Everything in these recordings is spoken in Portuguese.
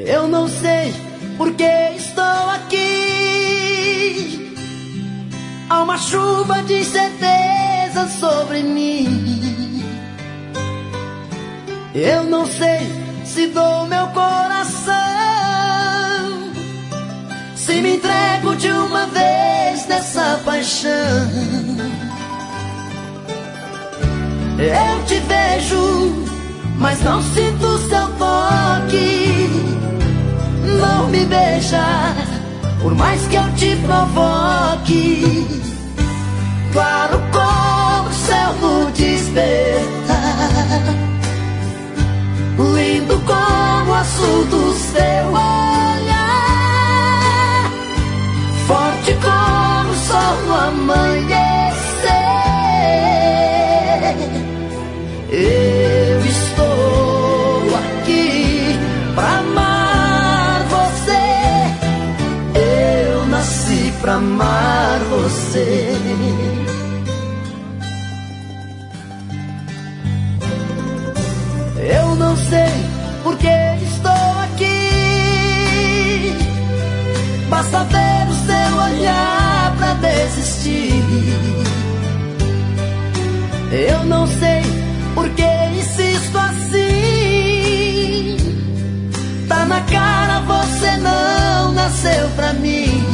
Eu não sei por que estou aqui. Há uma chuva de incerteza sobre mim. Eu não sei se dou meu coração, se me entrego de uma vez nessa paixão. Eu te vejo, mas não sinto seu toque. Não me beija, por mais que eu te provoque. Claro como o céu no despertar, lindo como o azul do seu olhar, forte como o sol no amanhecer. Eu estou aqui pra amar você. Eu nasci pra amar você. Eu não sei por que estou aqui. Basta ver o seu olhar pra desistir. Eu não sei por que insisto assim. Tá na cara, você não nasceu pra mim.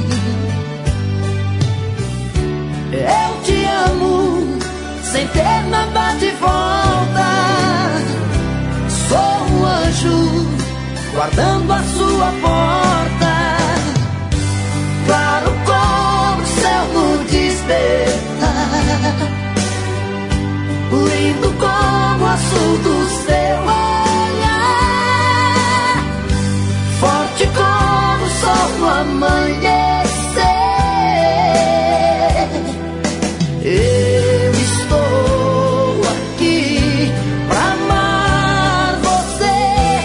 Eu te amo sem ter nada de volta. Sou um anjo guardando a sua porta. Claro como o céu no despertar, lindo como o azul do seu olhar, forte como o sol no amanhecer. Eu estou aqui pra amar você.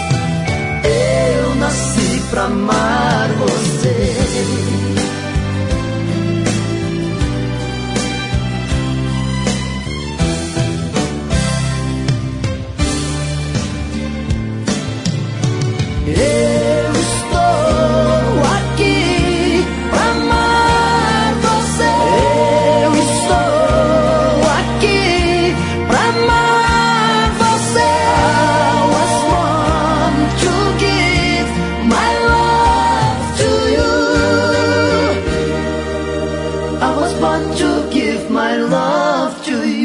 Eu nasci pra amar você. Eu estou aqui pra amar você. Eu estou aqui pra amar você. I was born to give my love to you. I was born to give my love to you.